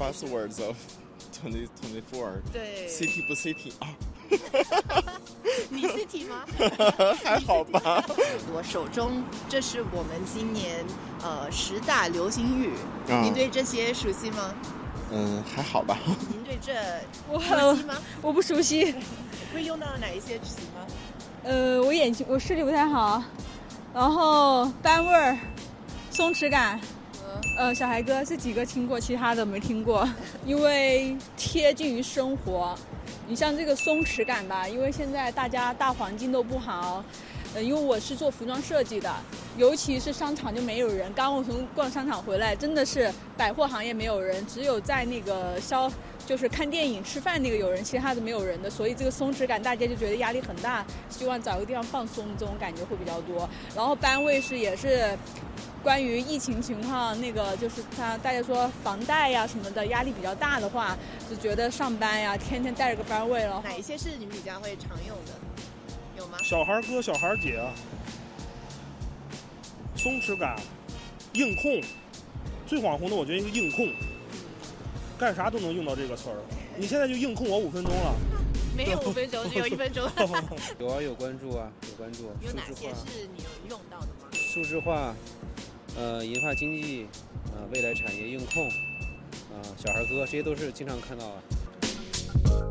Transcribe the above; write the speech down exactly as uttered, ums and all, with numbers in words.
buzzwords of twenty twenty-four。 对 ，city 不 city 啊？ 你 city 吗？ 还好吧。 我手中这是我们今年呃十大流行语， 嗯、 您对这些熟悉吗？ 嗯，还好吧。 您对这我熟悉吗？ 我不熟悉。 会用到哪一些词吗？ 呃，我眼睛我视力不太好，然后班味儿、松弛感，呃，小孩哥这几个听过，其他的没听过，因为贴近于生活。你像这个松弛感吧，因为现在大家大环境都不好，呃，因为我是做服装设计的，尤其是商场就没有人。刚我从逛商场回来，真的是百货行业没有人，只有在那个消就是看电影、吃饭那个有人，其他的没有人的。所以这个松弛感，大家就觉得压力很大，希望找个地方放松，这种感觉会比较多。然后班位是也是。关于疫情情况，那个就是他大家说房贷呀什么的压力比较大的话，就觉得上班呀天天带着个班位了。 哪一些是你们比较会常用的？有吗？ 小孩哥、小孩姐，松弛感，硬控，最网红的我觉得一个硬控，干啥都能用到这个词儿。你现在就硬控我五分钟了。 没有五分钟，只有一分钟。 有啊，有关注啊，有关注。 有哪些是你有用到的吗？ 数字化。呃，银发经济，呃，未来产业硬控，啊、呃，小孩哥，这些都是经常看到的。